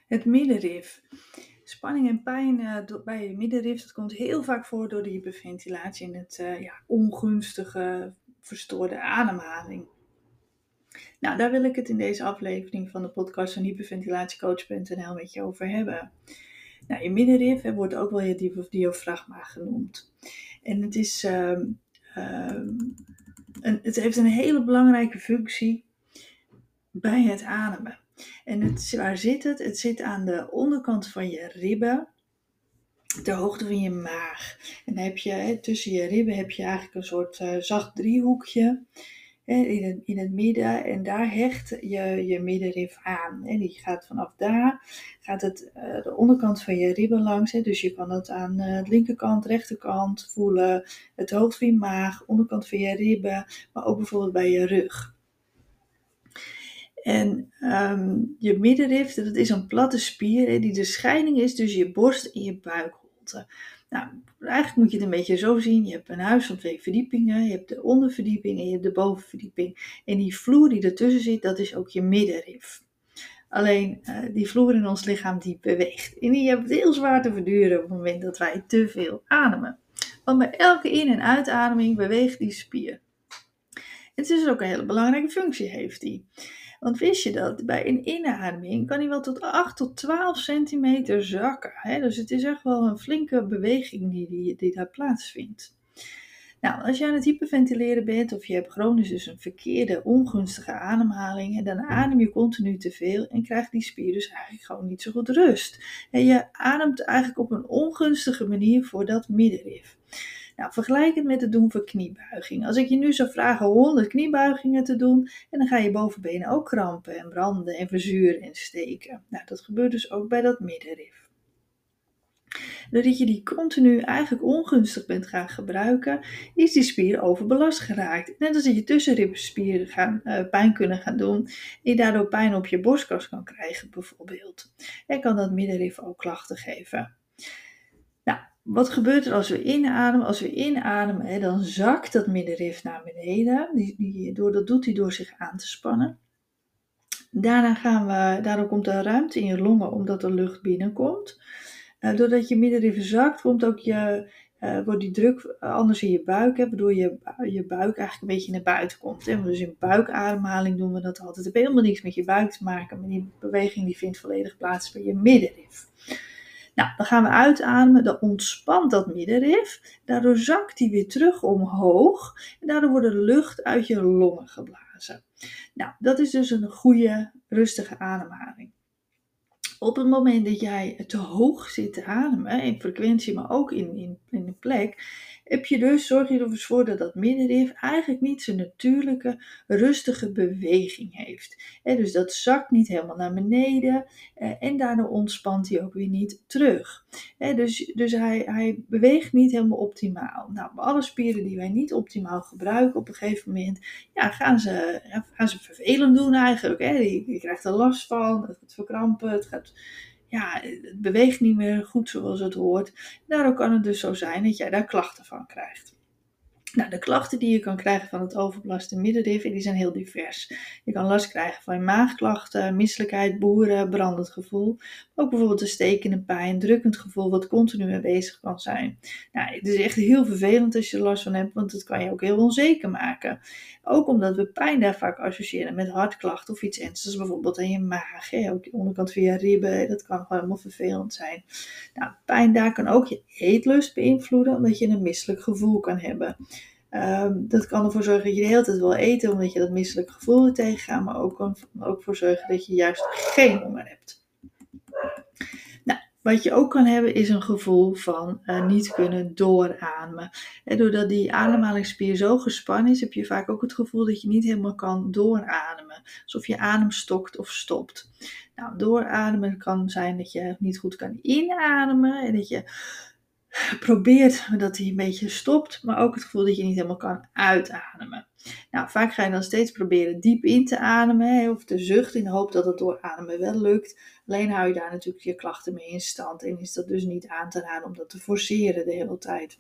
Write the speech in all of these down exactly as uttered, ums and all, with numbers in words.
Het middenrif. Spanning en pijn uh, do- bij je middenrif, dat komt heel vaak voor door de hyperventilatie en het uh, ja, ongunstige, verstoorde ademhaling. Nou, daar wil ik het in deze aflevering van de podcast van hyperventilatiecoach punt n l met je over hebben. Nou, je middenrif hè, wordt ook wel je diafragma genoemd. En het, is, uh, uh, een, het heeft een hele belangrijke functie bij het ademen. En het, waar zit het? Het zit aan de onderkant van je ribben, ter hoogte van je maag. En dan heb je, hè, tussen je ribben heb je eigenlijk een soort uh, zacht driehoekje hè, in, het, in het midden. En daar hecht je je middenrif aan. En die gaat vanaf daar, gaat het uh, de onderkant van je ribben langs. Hè, dus je kan het aan uh, de linkerkant, rechterkant voelen. Het hoogte van je maag, onderkant van je ribben. Maar ook bijvoorbeeld bij je rug. En um, je middenrif, dat is een platte spier hè, die de scheiding is tussen je borst en je buikholte. Nou, eigenlijk moet je het een beetje zo zien. Je hebt een huis van twee verdiepingen. Je hebt de onderverdieping en je hebt de bovenverdieping. En die vloer die ertussen zit, dat is ook je middenrif. Alleen uh, die vloer in ons lichaam die beweegt. En die hebben het heel zwaar te verduren op het moment dat wij te veel ademen. Want bij elke in- en uitademing beweegt die spier. Het is ook een hele belangrijke functie heeft die. Want wist je dat bij een inademing kan hij wel tot acht tot twaalf centimeter zakken. Hè? Dus het is echt wel een flinke beweging die, die, die daar plaatsvindt. Nou, als je aan het hyperventileren bent of je hebt chronisch dus een verkeerde, ongunstige ademhaling, dan adem je continu te veel en krijgt die spier dus eigenlijk gewoon niet zo goed rust. En je ademt eigenlijk op een ongunstige manier voor dat middenrif. Nou, vergelijk het met het doen van kniebuiging. Als ik je nu zou vragen honderd kniebuigingen te doen, en dan ga je bovenbenen ook krampen en branden en verzuren en steken. Nou, dat gebeurt dus ook bij dat middenrif. Doordat je die continu eigenlijk ongunstig bent gaan gebruiken, is die spier overbelast geraakt. Net als dat je tussenribbenspieren gaan, uh, pijn kunnen gaan doen, en je daardoor pijn op je borstkas kan krijgen bijvoorbeeld. En kan dat middenrif ook klachten geven. Nou, wat gebeurt er als we inademen? Als we inademen, hè, dan zakt dat middenrif naar beneden. Die, die, door, dat doet hij door zich aan te spannen. Daarna gaan we, daardoor komt er ruimte in je longen omdat er lucht binnenkomt. Uh, doordat je middenrif zakt, komt ook je, uh, wordt die druk anders in je buik, hè, waardoor je, je buik eigenlijk een beetje naar buiten komt. Hè. Dus in buikademhaling doen we dat altijd. Het heeft helemaal niks met je buik te maken, maar die beweging die vindt volledig plaats bij je middenrif. Nou, dan gaan we uitademen, dan ontspant dat middenrif, daardoor zakt die weer terug omhoog en daardoor wordt de lucht uit je longen geblazen. Nou, dat is dus een goede, rustige ademhaling. Op het moment dat jij te hoog zit te ademen, in frequentie, maar ook in, in, in de plek, heb je dus, zorg je ervoor voor dat dat middenrif eigenlijk niet zijn natuurlijke, rustige beweging heeft. He, dus dat zakt niet helemaal naar beneden eh, en daardoor ontspant hij ook weer niet terug. He, dus dus hij, hij beweegt niet helemaal optimaal. Nou, bij alle spieren die wij niet optimaal gebruiken op een gegeven moment, ja, gaan, ze, gaan ze vervelend doen eigenlijk. He. Je, je krijgt er last van, het gaat verkrampen, het gaat... Ja, het beweegt niet meer goed zoals het hoort. Daardoor kan het dus zo zijn dat jij daar klachten van krijgt. Nou, de klachten die je kan krijgen van het overbelaste middenrif, die zijn heel divers. Je kan last krijgen van maagklachten, misselijkheid, boeren, brandend gevoel. Ook bijvoorbeeld een stekende pijn, drukkend gevoel wat continu aanwezig kan zijn. Nou, het is echt heel vervelend als je er last van hebt, want het kan je ook heel onzeker maken. Ook omdat we pijn daar vaak associëren met hartklachten of iets ernstigs, bijvoorbeeld aan je maag. Hè? Ook de onderkant van je ribben, dat kan gewoon helemaal vervelend zijn. Nou, pijn daar kan ook je eetlust beïnvloeden, omdat je een misselijk gevoel kan hebben. Um, dat kan ervoor zorgen dat je de hele tijd wil eten, omdat je dat misselijk gevoel er tegengaat, maar ook kan ook voor zorgen dat je juist geen honger hebt. Nou, wat je ook kan hebben is een gevoel van uh, niet kunnen doorademen. En doordat die ademhalingsspier zo gespannen is, heb je vaak ook het gevoel dat je niet helemaal kan doorademen. Alsof je adem stokt of stopt. Nou, doorademen kan zijn dat je niet goed kan inademen en dat je probeert dat hij een beetje stopt, maar ook het gevoel dat je niet helemaal kan uitademen. Nou, vaak ga je dan steeds proberen diep in te ademen hè, of te zuchten in de hoop dat het doorademen wel lukt. Alleen hou je daar natuurlijk je klachten mee in stand en is dat dus niet aan te raden om dat te forceren de hele tijd.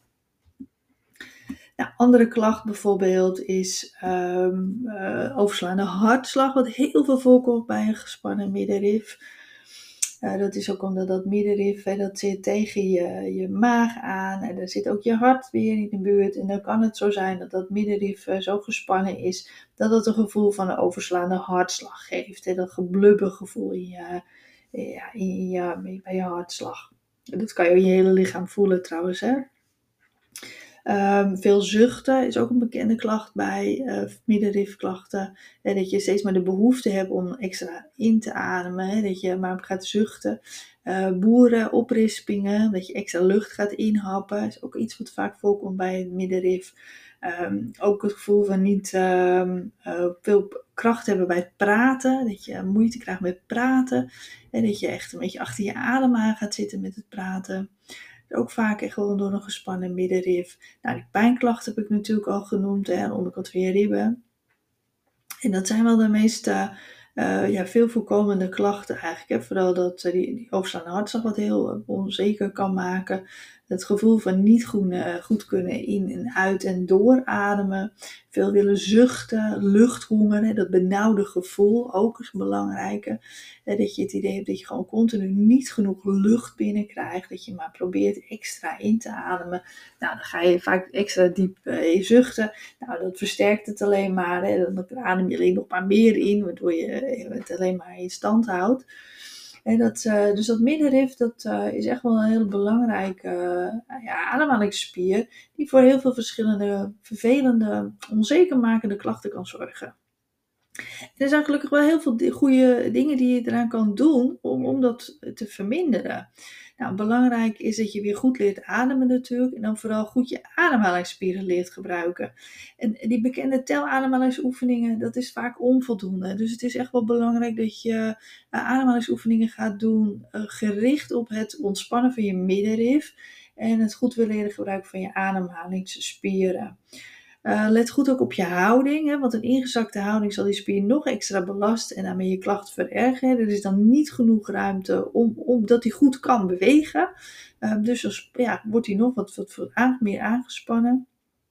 Nou, andere klacht bijvoorbeeld is um, uh, overslaande hartslag, wat heel veel voorkomt bij een gespannen middenrif. Uh, dat is ook omdat dat middenrif, hè, dat zit tegen je, je maag aan. En daar zit ook je hart weer in de buurt. En dan kan het zo zijn dat dat middenrif uh, zo gespannen is, dat het een gevoel van een overslaande hartslag geeft. Hè, dat geblubber gevoel in je, ja, in je, bij je hartslag. Dat kan je in je hele lichaam voelen trouwens, hè. Um, veel zuchten is ook een bekende klacht bij uh, middenrifklachten. En dat je steeds maar de behoefte hebt om extra in te ademen. Hè, dat je maar gaat zuchten. Uh, boeren, oprispingen, dat je extra lucht gaat inhappen. Is ook iets wat vaak voorkomt bij het middenrif. Um, ook het gevoel van niet um, uh, veel kracht hebben bij het praten. Dat je moeite krijgt met praten. En dat je echt een beetje achter je adem aan gaat zitten met het praten. Ook vaak echt gewoon door een gespannen middenrif. Nou, die pijnklachten heb ik natuurlijk al genoemd, hè, aan de onderkant van je ribben. En dat zijn wel de meest uh, uh, ja, veel voorkomende klachten eigenlijk. Hè. Vooral dat uh, die, die overslaande hartslag wat heel uh, onzeker kan maken. Het gevoel van niet goed, uh, goed kunnen in en uit en doorademen. Veel willen zuchten, luchthonger, hè, dat benauwde gevoel ook is een belangrijke. Hè, dat je het idee hebt dat je gewoon continu niet genoeg lucht binnenkrijgt. Dat je maar probeert extra in te ademen. Nou, dan ga je vaak extra diep uh, zuchten. Nou, dat versterkt het alleen maar. Hè. Dan adem je alleen nog maar meer in, waardoor je het alleen maar in stand houdt. En dat, uh, dus dat middenrif, dat uh, is echt wel een heel belangrijke uh, ja, ademhalingsspier, die voor heel veel verschillende vervelende, onzeker makende klachten kan zorgen. Er zijn gelukkig wel heel veel goede dingen die je eraan kan doen om, om dat te verminderen. Nou, belangrijk is dat je weer goed leert ademen natuurlijk. En dan vooral goed je ademhalingsspieren leert gebruiken. En die bekende telademhalingsoefeningen, dat is vaak onvoldoende. Dus het is echt wel belangrijk dat je ademhalingsoefeningen gaat doen uh, gericht op het ontspannen van je middenrif. En het goed willen leren gebruiken van je ademhalingsspieren. Uh, let goed ook op je houding, hè, want een ingezakte houding zal die spier nog extra belasten en daarmee je klacht verergeren. Er is dan niet genoeg ruimte om, om dat hij goed kan bewegen. Uh, dus dan ja, wordt hij nog wat, wat, wat aan, meer aangespannen.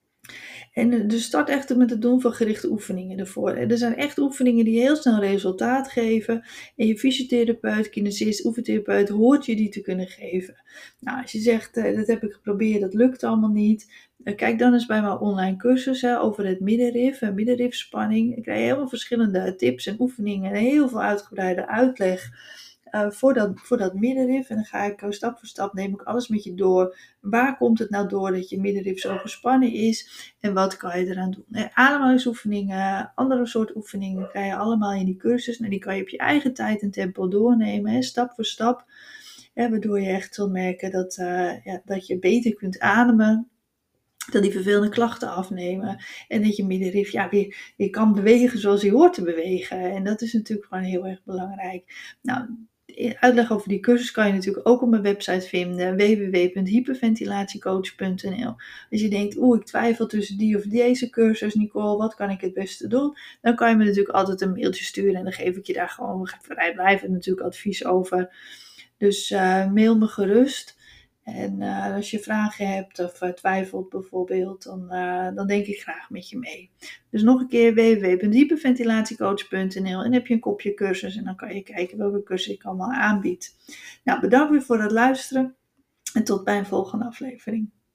En dus start echt met het doen van gerichte oefeningen ervoor. Er zijn echt oefeningen die heel snel resultaat geven. En je fysiotherapeut, kinesist, oefentherapeut hoort je die te kunnen geven. Nou, als je zegt, dat heb ik geprobeerd, dat lukt allemaal niet. Kijk dan eens bij mijn online cursus hè, over het middenrif en middenrifspanning. Ik krijg helemaal verschillende tips en oefeningen en heel veel uitgebreide uitleg. Uh, voor, dat, voor dat middenrif. En dan ga ik uh, stap voor stap, neem ik alles met je door. Waar komt het nou door dat je middenrif zo gespannen is? En wat kan je eraan doen? Uh, ademhalingsoefeningen, andere soort oefeningen krijg je allemaal in die cursus. En die kan je op je eigen tijd en tempo doornemen, hè, stap voor stap. Hè, waardoor je echt zult merken dat, uh, ja, dat je beter kunt ademen. Dat die vervelende klachten afnemen. En dat je middenrif ja, weer, weer kan bewegen zoals hij hoort te bewegen. En dat is natuurlijk gewoon heel erg belangrijk. Nou, uitleg over die cursus kan je natuurlijk ook op mijn website vinden. w w w punt hyperventilatiecoach punt n l. Als je denkt, oeh, ik twijfel tussen die of deze cursus, Nicole, wat kan ik het beste doen? Dan kan je me natuurlijk altijd een mailtje sturen. En dan geef ik je daar gewoon vrijblijvend natuurlijk advies over. Dus uh, mail me gerust. En uh, als je vragen hebt of uh, twijfelt bijvoorbeeld, dan, uh, dan denk ik graag met je mee. Dus nog een keer w w w punt hyperventilatiecoach punt n l en heb je een kopje cursus en dan kan je kijken welke cursus ik allemaal aanbied. Nou, bedankt weer voor het luisteren en tot bij een volgende aflevering.